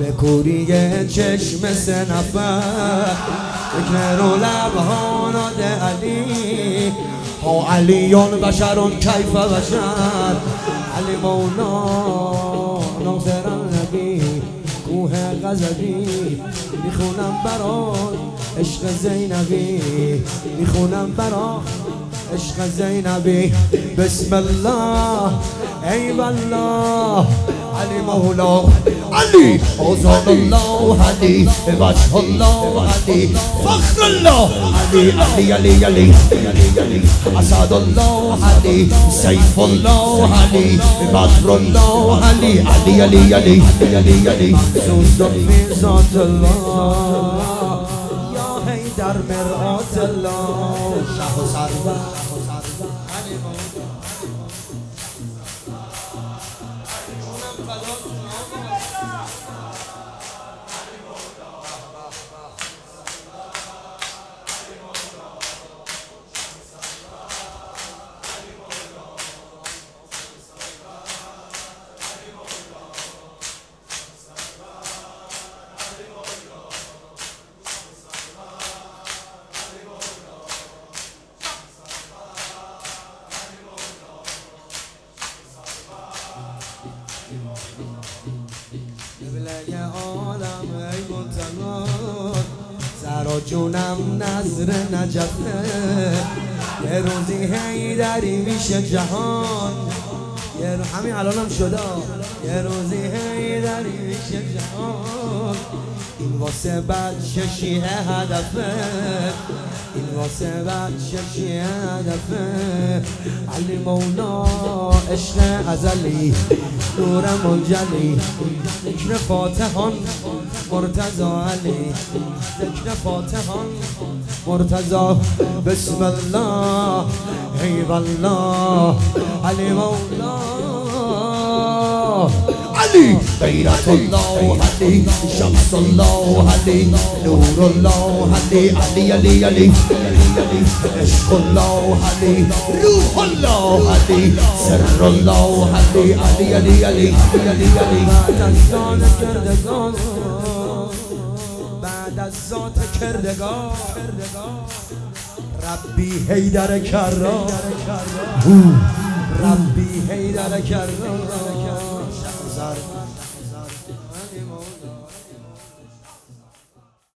به کوری چشم سه نفر فکر و لبها ناده علی ها علیون بشرون کیف بشر علی مولا ناظر النبی کوه غزبی میخونم برات عشق زینبی میخونم برات عشق زینبی بسم الله ای والله علی مولا علی آزاد الله علی وجه الله علی فخر الله علی علی علی علی علی اسد الله علی سیف الله علی بدر الله علی علی علی علی علی علی سوزد فی ذات الله یا حیدر مرآت الله شه و سرور علی مولا قبله عالم ای منتقاد سرا جونم نظر نجفه یه روزی حیدری میشه جهان همین الانم شده یه روزی حیدری میشه جهان این واسه بچه شیعه هدفه این واسه بچه شیعه هدفه علی مولا عشق ازلی نور منجلی ذکر فاتحان مرتضی علی ذکر فاتحان مرتضی بسم الله ای والله علی مولا علی غیرت الله علی شمس الله علی نور الله علی علی علی علی عشق الله علی روح الله علی سر الله علی علی علی علی علی علی بعد از ذات کردگار ربی حیدر کرار ربی حیدر کرار